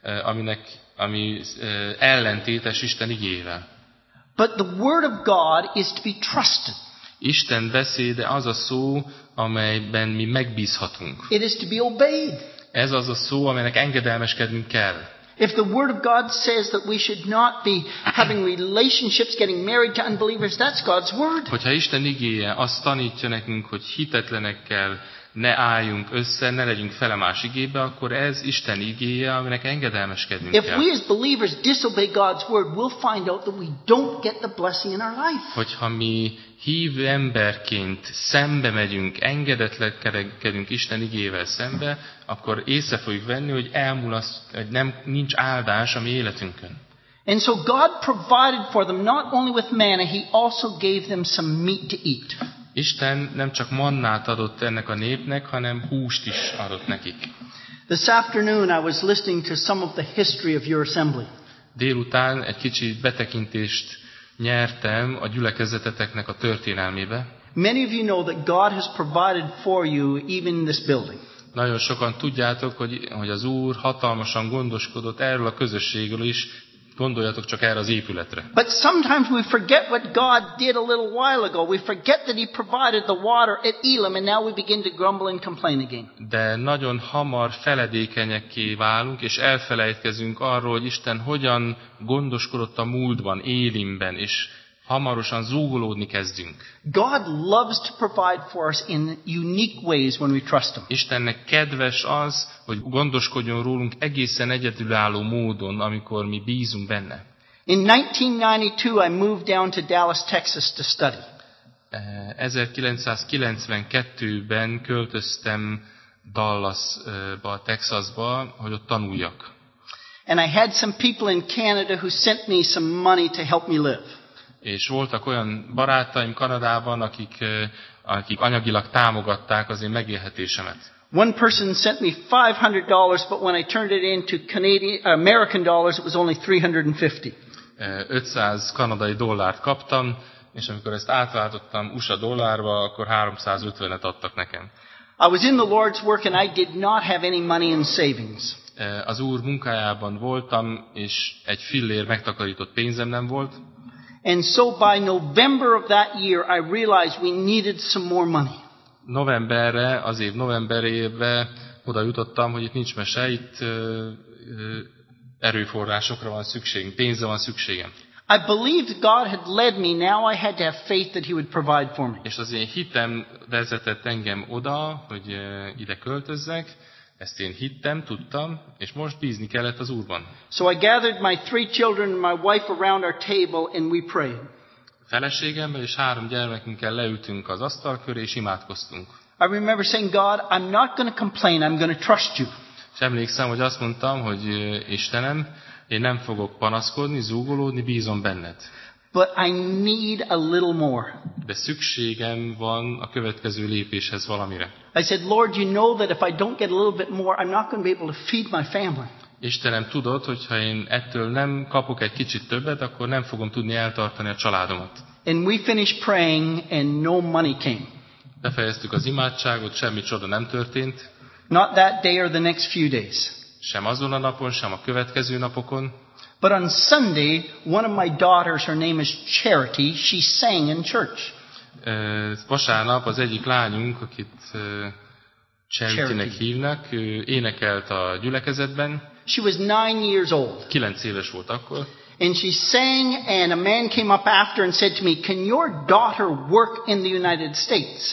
ami ellentétes Isten igével. But the Word of God is to be trusted. Isten beszéde az a szó, amelyben mi megbízhatunk. It is to be obeyed. Ez az a szó, amelynek engedelmeskednünk kell. If the Word of God says that we should not be having relationships, getting married to unbelievers, that's God's Word. Hogyha Isten igéje azt tanítja nekünk, hogy hitetlenekkel ne álljunk össze, ne legyünk felemás igébe, akkor ez Isten igéje, aminek engedelmeskednünk If kell. we as believers disobey God's Word, we'll find out that we don't get the blessing in our life. Hogyha mi hívő emberként szembe megyünk, engedetlenkedünk Isten igével szembe, akkor észre fogjuk venni, hogy elmulaszt, hogy nincs áldás a mi életünkön. And so God provided for them not only with manna, He also gave them some meat to eat. Isten nem csak mannát adott ennek a népnek, hanem húst is adott nekik. This afternoon I was listening to some of the history of your assembly. Délután egy kicsi betekintést nyertem a gyülekezeteteknek a történelmébe. Many of you know that God has provided for you even in this building. Nagyon sokan tudjátok, hogy az Úr hatalmasan gondoskodott erről a közösségről is. Gondoljatok csak erre az épületre. But sometimes we forget what God did a little while ago. We forget that He provided the water at Elim, and now we begin to grumble and complain again. De nagyon hamar feledékenyekké válunk, és elfelejtkezünk arról, hogy Isten hogyan gondoskodott a múltban, Élimben, és hamarosan zúgolódni kezdünk. God loves to provide for us in unique ways when we trust Him. Istennek kedves az, hogy gondoskodjon rólunk egészen egyedülálló módon, amikor mi bízunk benne. In 1992, I moved down to Dallas, Texas to study. 1992-ben költöztem Dallasba, Texasba, hogy ott tanuljak. And I had some people in Canada who sent me some money to help me live. És voltak olyan barátaim Kanadában, akik anyagilag támogatták az én megélhetésemet. One person sent me $500, but when I turned it into American dollars, it was only $350. 500 kanadai dollárt kaptam, és amikor ezt átváltottam USA dollárba, akkor 350-et adtak nekem. I was in the Lord's work and I did not have any money in savings. Az Úr munkájában voltam, és egy fillér megtakarított pénzem nem volt. And so by November of that year, I realized we needed some more money. Novemberre, az év novemberében oda jutottam, hogy itt nincs mese, itt erőforrásokra van szükségünk, pénzre van szükségem. I believed God had led me. Now I had to have faith that He would provide for me. És az én hitem vezetett engem oda, hogy ide költözzek. Ezt én hittem, tudtam, és most bízni kellett az Úrban. So I gathered my 3 children and my wife around our table and we prayed. Feleségemmel és 3 gyermekünkkel leültünk az asztal köré, és imádkoztunk. I remember saying, God, I'm not going to complain, I'm going to trust you. És emlékszem, hogy azt mondtam, hogy Istenem, én nem fogok panaszkodni, zúgolódni, bízom benned. But I need a little more. De szükségem van a következő lépéshez valamire. I said, Lord, you know that if I don't get a little bit more, I'm not going to be able to feed my family. Istenem, tudod, hogy ha én ettől nem kapok egy kicsit többet, akkor nem fogom tudni eltartani a családomat. And we finished praying and no money came. Befejeztük az imádságot, semmi csoda nem történt. Not that day or the next few days. Sem azon a napon, sem a következő napokon. But on Sunday, one of my daughters, her name is Charity, she sang in church. Vasárnap az egyik lányunk, akit Charity-nek hívnak, ő énekelt a gyülekezetben. She was 9 years old. 9 éves volt akkor. And she sang, and a man came up after and said to me, "Can your daughter work in the United States?"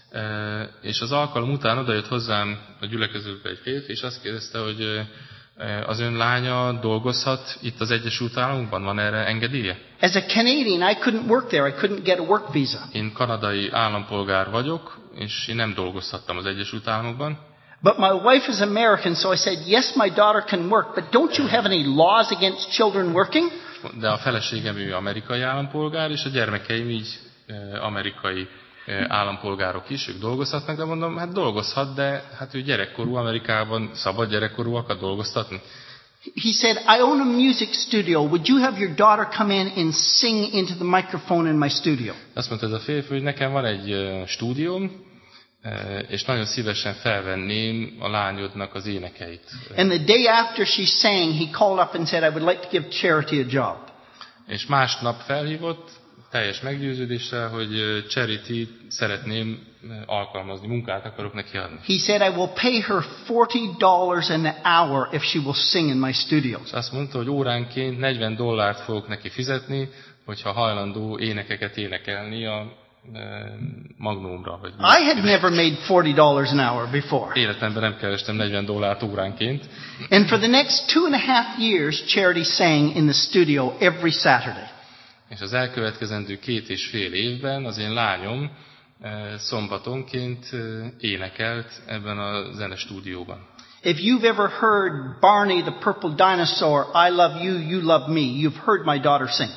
És az alkalom után odajött hozzám a gyülekezetbe egy férfi, és azt kérdezte, hogy az ön lánya dolgozhat itt az Egyesült Államokban? Van erre engedélye? As a Canadian, I couldn't work there. I couldn't get a work visa. Én kanadai állampolgár vagyok, és én nem dolgozhattam az Egyesült Államokban. But my wife is American, so I said, yes, my daughter can work, but don't you have any laws against children working? De a feleségem ő amerikai állampolgár, és a gyermekeim így amerikai állampolgárok is, ők dolgozhatnak, de mondom, hát dolgozhat, de hát ő gyerekkorú, Amerikában szabad gyerekkorúakat dolgoztatni. He said, I own a music studio. Would you have your daughter come in and sing into the microphone in my studio? Azt mondta ez a férfi, hogy nekem van egy stúdióm, és nagyon szívesen felvenném a lányodnak az énekeit. And the day after she sang, he called up and said, I would like to give Charity a job. És másnap felhívott, teljes meggyőződéssel, hogy Charity szeretném alkalmazni, munkát akarok neki adni. He said, I will pay her $40 an hour if she will sing in my studio. És azt mondta, hogy óránként $40 fogok neki fizetni, hogyha hajlandó énekeket énekelni a Magnumra. Vagy I had never made $40 an hour before. Életemben nem kerestem $40 óránként. And for the next 2.5 years, Charity sang in the studio every Saturday. És az elkövetkezendő 2,5 évben az én lányom szombatonként énekelt ebben a zenestúdióban. If you've ever heard Barney the Purple Dinosaur, I love you, you love me, you've heard my daughter sing.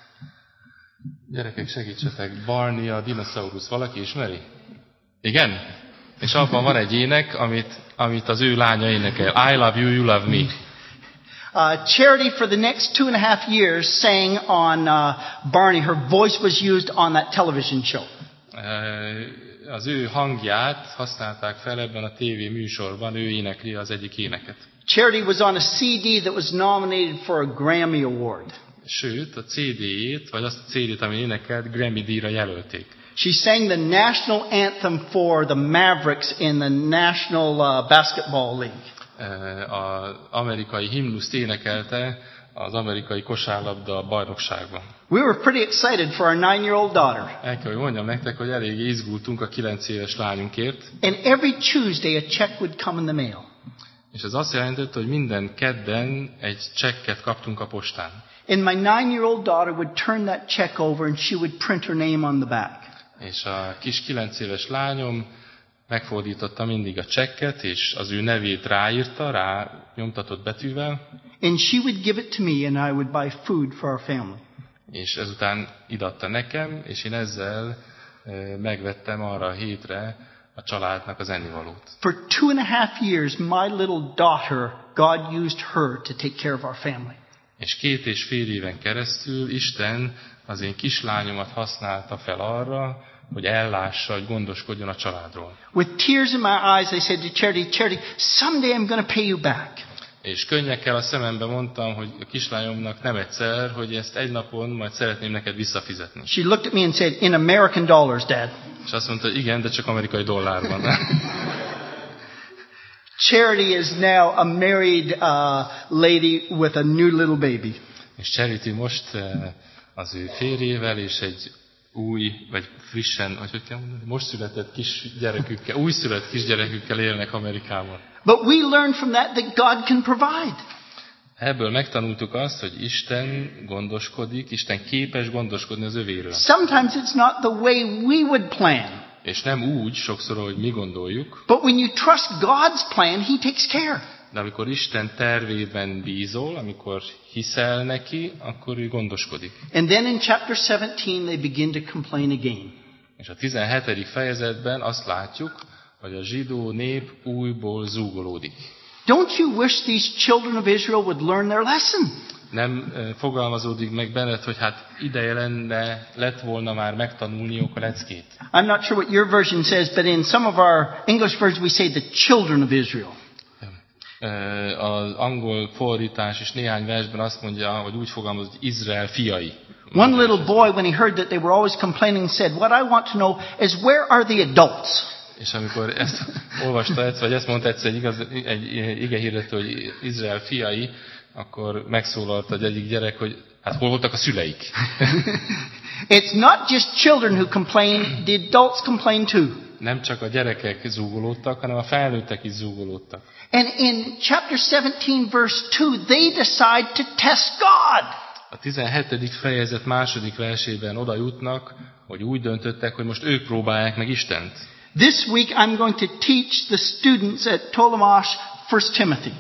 Gyerekek, segítsetek, Barney a dinoszaurusz, valaki ismeri? Igen? És abban van egy ének, amit az ő lánya énekel. I love you, you love me. Charity for the next 2.5 years sang on Barney. Her voice was used on that television show. Az ő hangját használták fel ebben a TV műsorban, ő énekli az egyik éneket. Charity was on a CD that was nominated for a Grammy Award. Sőt, a CD-jét, vagy azt a CD-t, ami énekelt, Grammy-díjra jelölték. She sang the national anthem for the Mavericks in the National Basketball League. Az amerikai himnuszt énekelte az amerikai kosárlabda bajnokságban. We were pretty excited for our 9-year-old daughter. El kell, hogy mondjam nektek, hogy elég izgultunk a 9 éves lányunkért. And every Tuesday a check would come in the mail. És ez azt jelentette, hogy minden kedden egy csekket kaptunk a postán. And my 9-year-old daughter would turn that check over and she would print her name on the back. És a kis 9 éves lányom megfordította mindig a csekket, és az ő nevét ráírta, rá nyomtatott betűvel. And she would give it to me and I would buy food for our family. És ezután idatta nekem, és én ezzel megvettem arra a hétre a családnak az ennivalót. For 2.5 years, my little daughter, God used her to take care of our family. És 2,5 éven keresztül Isten az én kislányomat használta fel arra, hogy ellássa, hogy gondoskodjon a családról. With tears in my eyes, I said to Charity, Charity, someday I'm going to pay you back. És könnyekkel a szemembe mondtam, hogy a kislányomnak nem egyszer, hogy ezt egy napon majd szeretném neked visszafizetni. She looked at me and said, in American dollars, Dad. És azt mondta, igen, de csak amerikai dollárban. Charity is now a married lady with a new little baby. És Charity most az ő férjével és egy új, vagy frissen, vagy hogy kell mondani, most született kisgyerekükkel, újszülött kisgyerekükkel élnek Amerikában. But we learn from that God can provide. Ebből megtanultuk azt, hogy Isten gondoskodik, Isten képes gondoskodni az övéről. Sometimes it's not the way we would plan. És nem úgy sokszor, hogy mi gondoljuk. But when you trust God's plan, He takes care. De amikor Isten tervében bízol, amikor hiszel neki, akkor ő gondoskodik. And then in chapter 17 they begin to complain again. És a 17. fejezetben azt látjuk, hogy a zsidó nép újból zúgolódik. Don't you wish these children of Israel would learn their lesson? Nem fogalmazódik meg benned, hogy hát ideje lett volna már megtanulniuk a leckét. I'm not sure what your version says, but in some of our English versions we say the children of Israel. Az angol fordítás is néhány versben azt mondja, hogy úgy fogalmaz, hogy Izrael fiai. One little boy, when he heard that they were always complaining, said, "What I want to know is where are the adults?" És amikor ezt olvasta egyszer, vagy ezt mondta egyszer egy igehirdető, hogy Izrael fiai, akkor megszólalt egy egyik gyerek, hogy hát hol voltak a szüleik. It's not just children who complain, the adults complain too. Nem csak a gyerekek zúgolódtak, hanem a felnőttek is zúgolódtak. And in chapter 17 verse 2, they decide to test God. A 17. fejezet második versében oda jutnak, hogy úgy döntöttek, hogy most ők próbálják meg Istent. This week I'm going to teach the students at Tolamash 1 Timothy.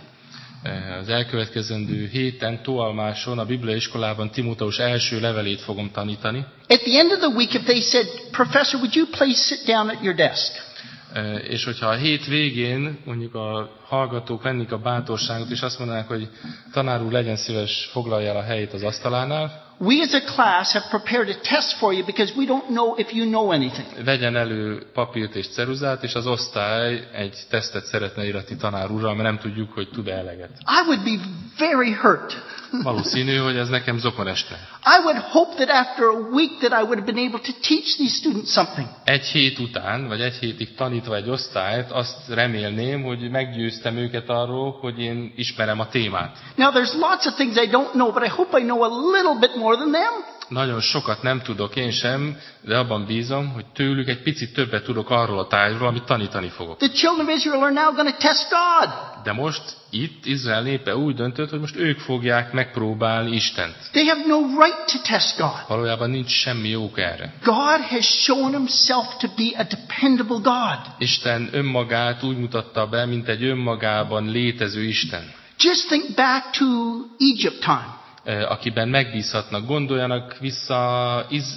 Az elkövetkezendő héten Toalmáson a Bibliaiskolában Timóteus első levelét fogom tanítani. At the end of the week, if they said, "Professor, would you please sit down at your desk?" És hogyha a hét végén mondjuk a hallgatók vennék a bátorságot, és azt mondanák, hogy tanár úr, legyen szíves, foglalja el a helyét az asztalánál. We as a class have prepared a test for you because we don't know if you know anything. Vegyen elő papírt és ceruzát, és az osztály egy tesztet szeretne íratni tanár úrral, mert nem tudjuk, hogy tud-e eleget. I would be very hurt. Valószínű, hogy ez nekem zokon esne. I would hope that after a week that I would have been able to teach these students something. Egy hét után, vagy egy hétig tanítva egy osztályt, azt remélném, hogy meggyőztem őket arról, hogy én ismerem a témát. Now there's lots of things I don't know, but I hope I know a little bit more than them. Nagyon sokat nem tudok én sem, de abban bízom, hogy tőlük egy picit többet tudok arról a tárgyról, amit tanítani fogok. The children of Israel are now going to test God. De most itt Izrael népe úgy döntött, hogy most ők fogják megpróbálni Istent. They have no right to test God. Valójában nincs semmi jók erre. God has shown himself to be a dependable God. Isten önmagát úgy mutatta be, mint egy önmagában létező Isten. Just think back to Egypt time. Akiben megbízhatnak. Gondoljanak vissza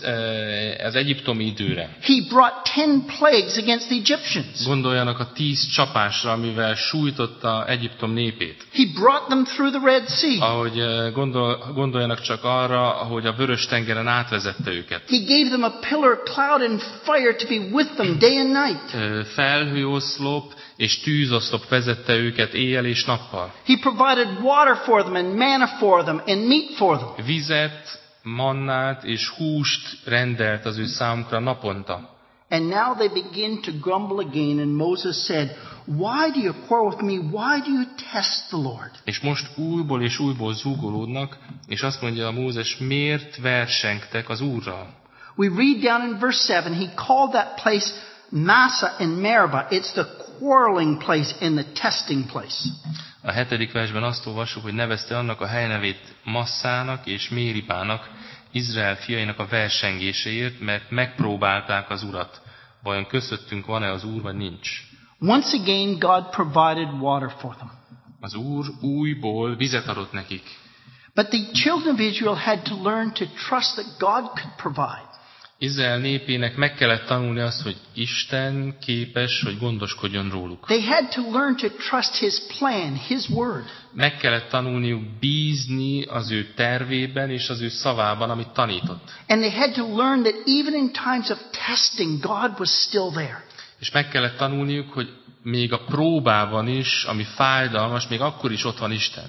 az egyiptomi időre. He brought 10 plagues against the Egyptians. Gondoljanak a 10 csapásra, amivel sújtotta Egyiptom népét. He brought them through the Red Sea. Ahogy gondoljanak csak arra, ahogy a Vörös-tengeren átvezette őket. He gave them a pillar, cloud and fire to be with them day and night. Felhőoszlop és tűzoszlop vezette őket éjjel és nappal. He provided water for them and manna for them and meat for them. Vizet, mannát és húst rendelt az ő számukra naponta. And now they begin to grumble again, and Moses said, "Why do you quarrel with me? Why do you test the Lord?" És most újból és újból zúgolódnak, és azt mondja a Mózes, miért versengtek az Úrral? We read down in verse 7, he called that place Massah and Meribah. It's the quarreling place and the testing place. A 7. versben azt olvassuk, hogy nevezte annak a helynevét Masszának és Méribának, Izrael fiainak a versengéséért, mert megpróbálták az Urat. Vajon közöttünk van-e az Úr, vagy nincs? Once again, God provided water for them. Az Úr újból vizet adott nekik. But the children of Israel had to learn to trust that God could provide. Izrael népének meg kellett tanulni azt, hogy Isten képes, hogy gondoskodjon róluk. They had to learn to trust His plan, His word. Meg kellett tanulniuk bízni az ő tervében és az ő szavában, amit tanított. And they had to learn that even in times of testing, God was still there. És meg kellett tanulniuk, hogy még a próbában is, ami fájdalmas, még akkor is ott van Isten.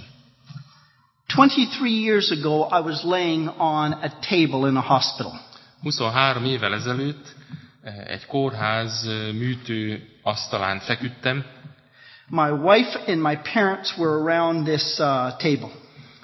23 years ago, I was laying on a table in a hospital. 23 évvel ezelőtt egy kórház műtő asztalán feküdtem. My wife and my parents were around this table.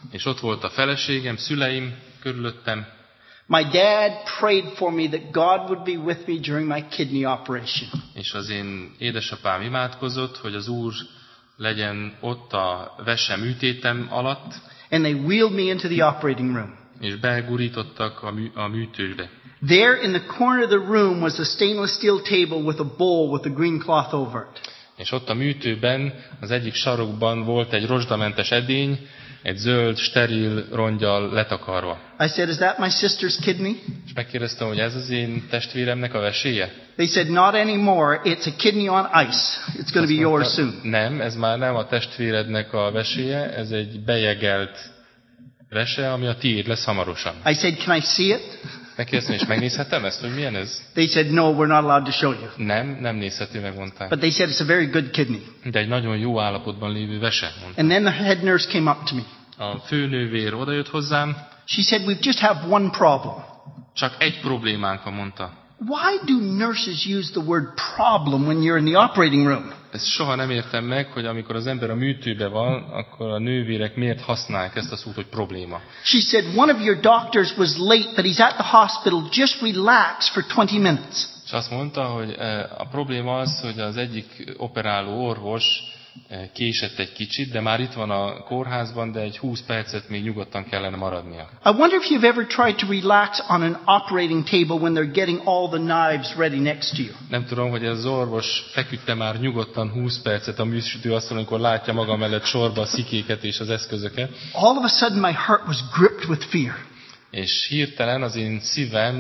És ott volt a feleségem, szüleim körülöttem. My dad prayed for me that God would be with me during my kidney operation. És az én édesapám imádkozott, hogy az Úr legyen ott a vese műtétem alatt. And they wheeled me into the operating room. És begurítottak a műtőbe. There in the corner of the room was a stainless steel table with a bowl with a green cloth over it. És ott a műtőben, az egyik sarokban volt egy rozsdamentes edény, egy zöld, steril rongyal letakarva. I said, "Is that my sister's kidney?" És megkérdeztem, hogy ez az én testvéremnek a veséje? They said, "Not anymore. It's a kidney on ice. It's going to be yours soon." Nem, ez már nem a testvérednek a veséje, ez egy bejegelt vese, ami a tiéd lesz hamarosan. I said, "Can I see it?" Megkérdeztem, és megnézhetem ezt, hogy milyen ez? They said, "No, we're not allowed to show you." Nem nézhető, megmondták. But they said it's a very good kidney. De egy nagyon jó állapotban lévő vese, mondták. And then the head nurse came up to me. A főnővér odajött hozzám. She said, "We just have one problem." Csak egy problémánk van, mondta. Why do nurses use the word problem when you're in the operating room? Ezt soha nem értem meg, hogy amikor az ember a műtőbe van, akkor a nővérek miért használják ezt a szót, hogy probléma. She said, "One of your doctors was late, but he's at the hospital. Just relax for 20 minutes." És azt mondta, hogy a probléma az, hogy az egyik operáló orvos késett egy kicsit, de már itt van a kórházban, de egy 20 percet még nyugodtan kellene maradnia. I wonder if you've ever tried to relax on an operating table when they're getting all the knives ready next to you. Nem tudom, hogy az orvos feküdte már nyugodtan 20 percet a műsütőasztalon, amikor látja maga mellett sorba a szikéket és az eszközöket. All of a sudden my heart was gripped with fear. És hirtelen az én szívem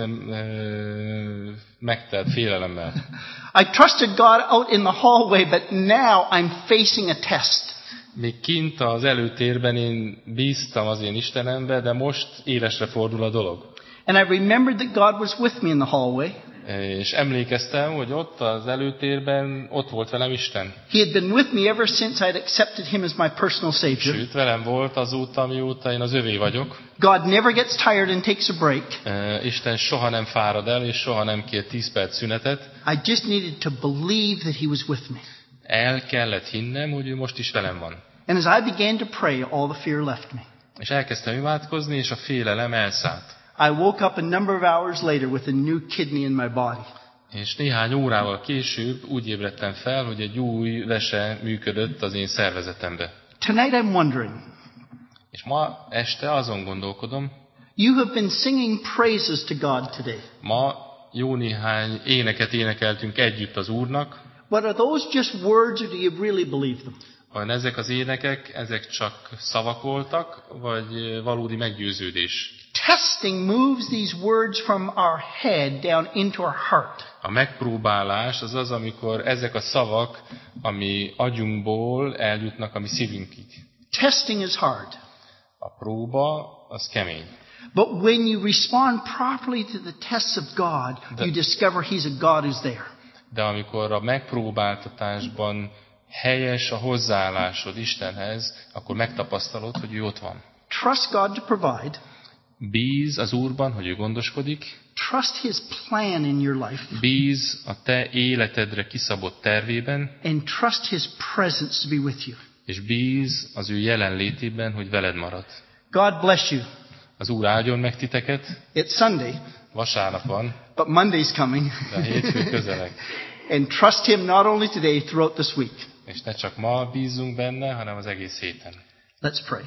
megtelt félelemmel. I trusted God out in the hallway, but now I'm facing a test. Még kint az előtérben én bíztam az én Istenembe, de most élesre fordul a dolog. And I remembered that God was with me in the hallway. És emlékeztem, hogy ott az előtérben ott volt velem Isten. He had been with me ever since I'd accepted him as my personal savior. Sőt, velem volt azóta, mióta én az övé vagyok. God never gets tired and takes a break. Isten soha nem fárad el, és soha nem kér 10 perc szünetet. I just needed to believe that he was with me. El kellett hinnem, hogy ő most is velem van. And as I began to pray, all the fear left me. És elkezdtem imádkozni, és a félelem elszállt. I woke up a number of hours later with a new kidney in my body. És néhány órával később úgy ébredtem fel, hogy egy új vese működött az én szervezetembe. Tonight I'm wondering. És ma este azon gondolkodom. You have been singing praises to God today. Ma jó néhány éneket énekeltünk együtt az Úrnak. But are those just words, or do you really believe them? Vajon ezek az énekek, ezek csak szavak voltak, vagy valódi meggyőződés? Testing moves these words from our head down into our heart. A megpróbálás az az, amikor ezek a szavak, ami agyunkból eljutnak a mi szívünkig. Testing is hard. A próba az kemény. But when you respond properly to the tests of God, you discover He's a God who's there. De amikor a megpróbáltatásban helyes a hozzáállásod Istenhez, akkor megtapasztalod, hogy ő ott van. Trust God to provide. Bíz az Úrban, hogy ő gondoskodik. Trust His plan in your life. Bíz a te életedre kiszabott tervében. And trust His presence to be with you. És bíz az ő jelenlétében, hogy veled marad. God bless you. Az Úr áldjon meg titeket. It's Sunday. Vasárnap van. But Monday's coming. De a hétfő közeleg. And trust Him not only today, throughout this week. És ne csak ma bízzunk benne, hanem az egész héten. Let's pray.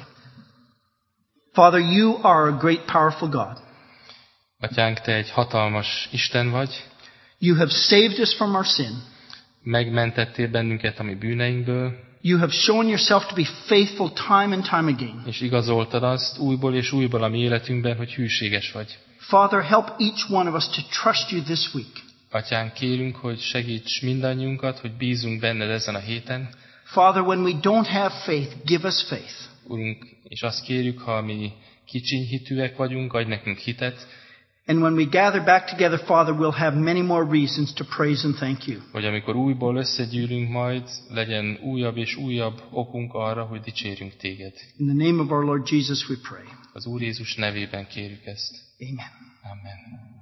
Father, you are a great, powerful God. Atyánk, te egy hatalmas Isten vagy. You have saved us from our sin. Megmentettél bennünket a mi bűneinkből. You have shown yourself to be faithful time and time again. És igazoltad azt újból és újból a mi életünkben, hogy hűséges vagy. Father, help each one of us to trust you this week. Atyánk, kérünk, hogy segíts mindannyiunkat, hogy bízunk benned ezen a héten. Father, when we don't have faith, give us faith. Urunk, és azt kérjük, ha mi kicsiny hitűek vagyunk, adj nekünk hitet. And when we gather back together, Father, we'll have many more reasons to praise and thank you. Hogy amikor újból összegyűlünk majd, legyen újabb és újabb okunk arra, hogy dicsérjünk téged. In the name of our Lord Jesus we pray. Az Úr Jézus nevében kérjük ezt. Amen. Amen.